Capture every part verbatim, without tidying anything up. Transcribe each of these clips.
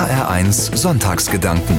H R eins Sonntagsgedanken.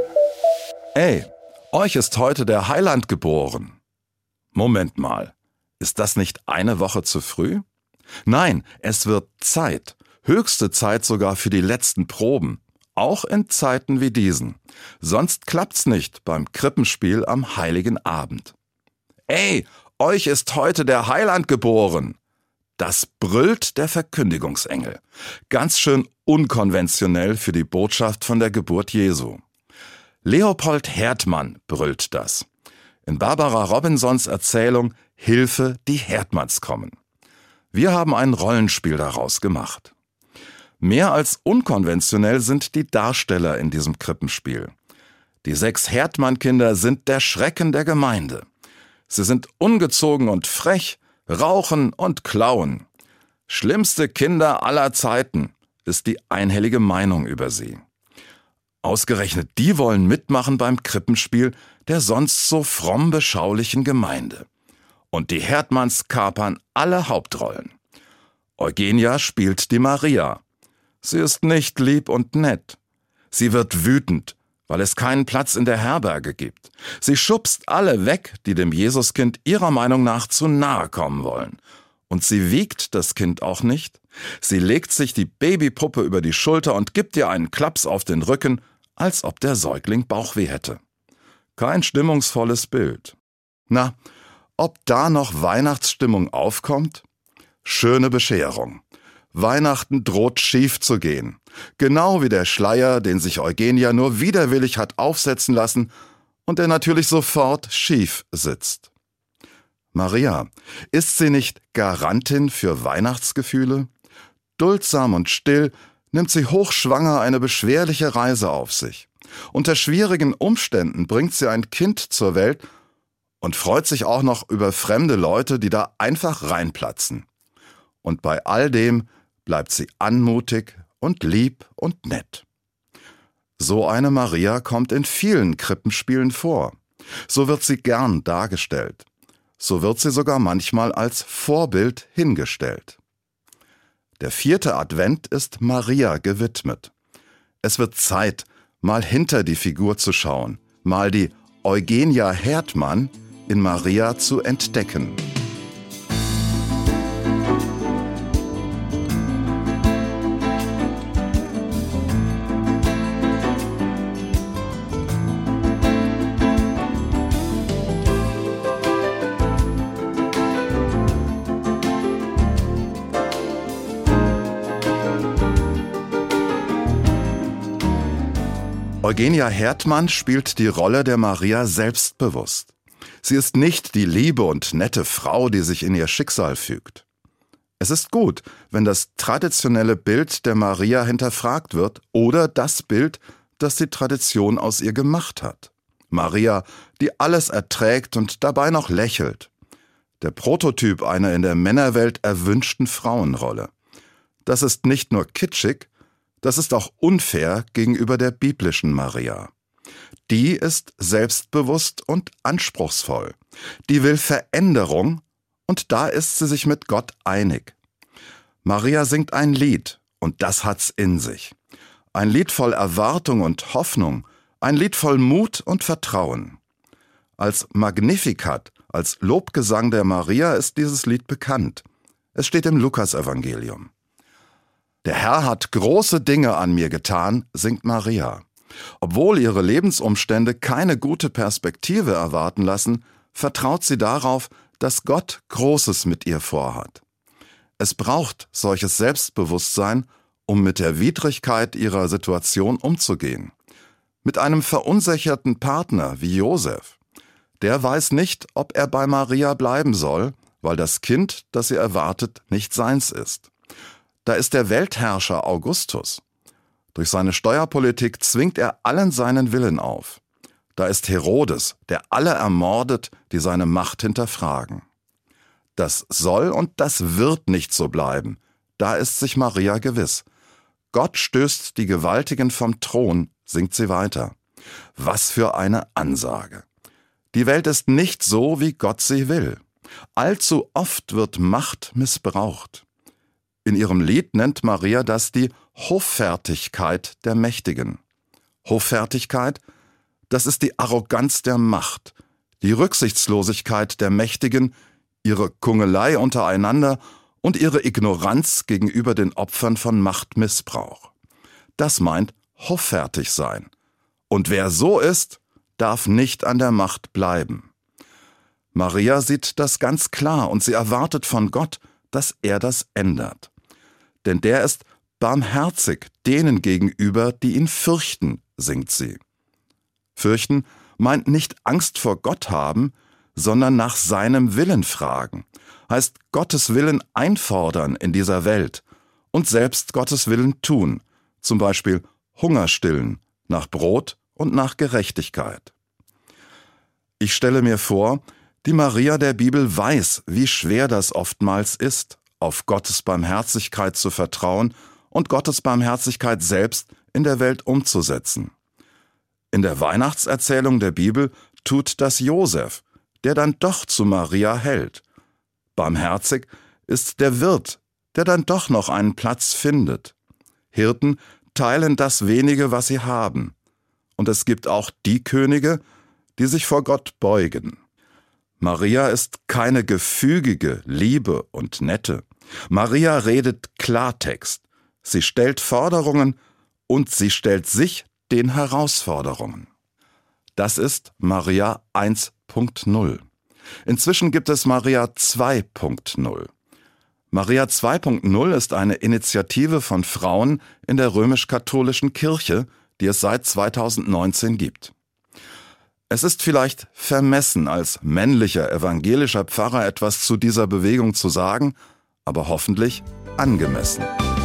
Ey, euch ist heute der Heiland geboren. Moment mal, ist das nicht eine Woche zu früh? Nein, es wird Zeit, höchste Zeit sogar für die letzten Proben, auch in Zeiten wie diesen. Sonst klappt's nicht beim Krippenspiel am Heiligen Abend. Ey, euch ist heute der Heiland geboren. Das brüllt der Verkündigungsengel. Ganz schön unkonventionell für die Botschaft von der Geburt Jesu. Leopold Herdmann brüllt das. In Barbara Robinsons Erzählung Hilfe, die Herdmanns kommen. Wir haben ein Rollenspiel daraus gemacht. Mehr als unkonventionell sind die Darsteller in diesem Krippenspiel. Die sechs Herdmann-Kinder sind der Schrecken der Gemeinde. Sie sind ungezogen und frech, rauchen und klauen. Schlimmste Kinder aller Zeiten ist die einhellige Meinung über sie. Ausgerechnet die wollen mitmachen beim Krippenspiel der sonst so fromm beschaulichen Gemeinde. Und die Herdmanns kapern alle Hauptrollen. Eugenia spielt die Maria. Sie ist nicht lieb und nett. Sie wird wütend, weil es keinen Platz in der Herberge gibt. Sie schubst alle weg, die dem Jesuskind ihrer Meinung nach zu nahe kommen wollen. Und sie wiegt das Kind auch nicht. Sie legt sich die Babypuppe über die Schulter und gibt ihr einen Klaps auf den Rücken, als ob der Säugling Bauchweh hätte. Kein stimmungsvolles Bild. Na, ob da noch Weihnachtsstimmung aufkommt? Schöne Bescherung. Weihnachten droht schief zu gehen. Genau wie der Schleier, den sich Eugenia nur widerwillig hat aufsetzen lassen und der natürlich sofort schief sitzt. Maria, ist sie nicht Garantin für Weihnachtsgefühle? Duldsam und still nimmt sie hochschwanger eine beschwerliche Reise auf sich. Unter schwierigen Umständen bringt sie ein Kind zur Welt und freut sich auch noch über fremde Leute, die da einfach reinplatzen. Und bei all dem bleibt sie anmutig und lieb und nett. So eine Maria kommt in vielen Krippenspielen vor. So wird sie gern dargestellt. So wird sie sogar manchmal als Vorbild hingestellt. Der vierte Advent ist Maria gewidmet. Es wird Zeit, mal hinter die Figur zu schauen, mal die Eugenia Herdmann in Maria zu entdecken. Eugenia Herdmann spielt die Rolle der Maria selbstbewusst. Sie ist nicht die liebe und nette Frau, die sich in ihr Schicksal fügt. Es ist gut, wenn das traditionelle Bild der Maria hinterfragt wird oder das Bild, das die Tradition aus ihr gemacht hat. Maria, die alles erträgt und dabei noch lächelt. Der Prototyp einer in der Männerwelt erwünschten Frauenrolle. Das ist nicht nur kitschig, das ist auch unfair gegenüber der biblischen Maria. Die ist selbstbewusst und anspruchsvoll. Die will Veränderung und da ist sie sich mit Gott einig. Maria singt ein Lied und das hat's in sich. Ein Lied voll Erwartung und Hoffnung, ein Lied voll Mut und Vertrauen. Als Magnificat, als Lobgesang der Maria ist dieses Lied bekannt. Es steht im Lukasevangelium. Der Herr hat große Dinge an mir getan, singt Maria. Obwohl ihre Lebensumstände keine gute Perspektive erwarten lassen, vertraut sie darauf, dass Gott Großes mit ihr vorhat. Es braucht solches Selbstbewusstsein, um mit der Widrigkeit ihrer Situation umzugehen. Mit einem verunsicherten Partner wie Josef. Der weiß nicht, ob er bei Maria bleiben soll, weil das Kind, das sie erwartet, nicht seins ist. Da ist der Weltherrscher Augustus. Durch seine Steuerpolitik zwingt er allen seinen Willen auf. Da ist Herodes, der alle ermordet, die seine Macht hinterfragen. Das soll und das wird nicht so bleiben. Da ist sich Maria gewiss. Gott stößt die Gewaltigen vom Thron, singt sie weiter. Was für eine Ansage. Die Welt ist nicht so, wie Gott sie will. Allzu oft wird Macht missbraucht. In ihrem Lied nennt Maria das die Hoffärtigkeit der Mächtigen. Hoffärtigkeit, das ist die Arroganz der Macht, die Rücksichtslosigkeit der Mächtigen, ihre Kungelei untereinander und ihre Ignoranz gegenüber den Opfern von Machtmissbrauch. Das meint hoffärtig sein. Und wer so ist, darf nicht an der Macht bleiben. Maria sieht das ganz klar und sie erwartet von Gott, dass er das ändert. Denn der ist barmherzig denen gegenüber, die ihn fürchten, singt sie. Fürchten meint nicht Angst vor Gott haben, sondern nach seinem Willen fragen, heißt Gottes Willen einfordern in dieser Welt und selbst Gottes Willen tun, zum Beispiel Hunger stillen, nach Brot und nach Gerechtigkeit. Ich stelle mir vor, die Maria der Bibel weiß, wie schwer das oftmals ist, auf Gottes Barmherzigkeit zu vertrauen und Gottes Barmherzigkeit selbst in der Welt umzusetzen. In der Weihnachtserzählung der Bibel tut das Josef, der dann doch zu Maria hält. Barmherzig ist der Wirt, der dann doch noch einen Platz findet. Hirten teilen das wenige, was sie haben. Und es gibt auch die Könige, die sich vor Gott beugen. Maria ist keine gefügige, liebe und nette. Maria redet Klartext. Sie stellt Forderungen und sie stellt sich den Herausforderungen. Das ist Maria eins Punkt null. Inzwischen gibt es Maria zwei Punkt null. Maria zwei Punkt null ist eine Initiative von Frauen in der römisch-katholischen Kirche, die es seit zweitausendneunzehn gibt. Es ist vielleicht vermessen, als männlicher evangelischer Pfarrer etwas zu dieser Bewegung zu sagen, aber hoffentlich angemessen.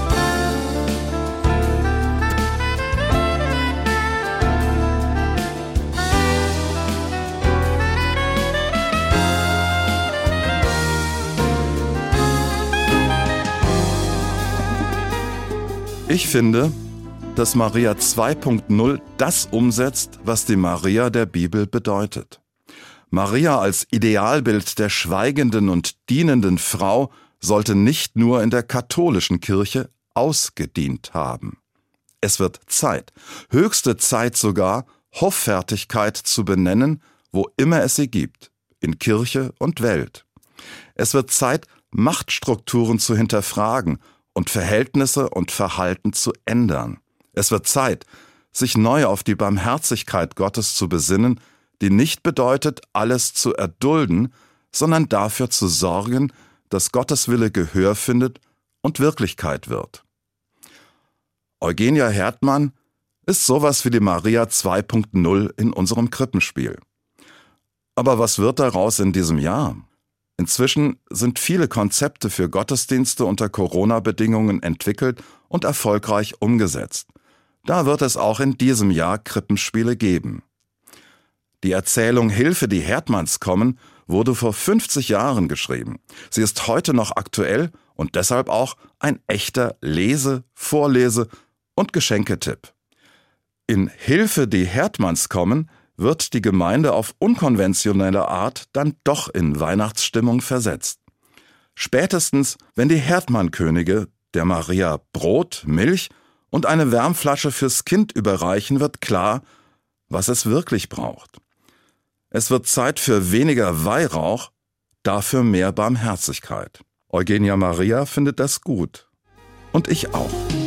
Ich finde, dass Maria zwei Punkt null das umsetzt, was die Maria der Bibel bedeutet. Maria als Idealbild der schweigenden und dienenden Frau sollte nicht nur in der katholischen Kirche ausgedient haben. Es wird Zeit, höchste Zeit sogar, Hoffärtigkeit zu benennen, wo immer es sie gibt, in Kirche und Welt. Es wird Zeit, Machtstrukturen zu hinterfragen und Verhältnisse und Verhalten zu ändern. Es wird Zeit, sich neu auf die Barmherzigkeit Gottes zu besinnen, die nicht bedeutet, alles zu erdulden, sondern dafür zu sorgen, dass Gottes Wille Gehör findet und Wirklichkeit wird. Eugenia Hertmann ist sowas wie die Maria zwei Punkt null in unserem Krippenspiel. Aber was wird daraus in diesem Jahr? Inzwischen sind viele Konzepte für Gottesdienste unter Corona-Bedingungen entwickelt und erfolgreich umgesetzt. Da wird es auch in diesem Jahr Krippenspiele geben. Die Erzählung Hilfe, die Hertmanns kommen, wurde vor fünfzig Jahren geschrieben. Sie ist heute noch aktuell und deshalb auch ein echter Lese-, Vorlese- und Geschenketipp. In Hilfe, die Hertmanns kommen, wird die Gemeinde auf unkonventionelle Art dann doch in Weihnachtsstimmung versetzt. Spätestens, wenn die Hertmann-Könige der Maria Brot, Milch und eine Wärmflasche fürs Kind überreichen, wird klar, was es wirklich braucht. Es wird Zeit für weniger Weihrauch, dafür mehr Barmherzigkeit. Eugenia Maria findet das gut. Und ich auch.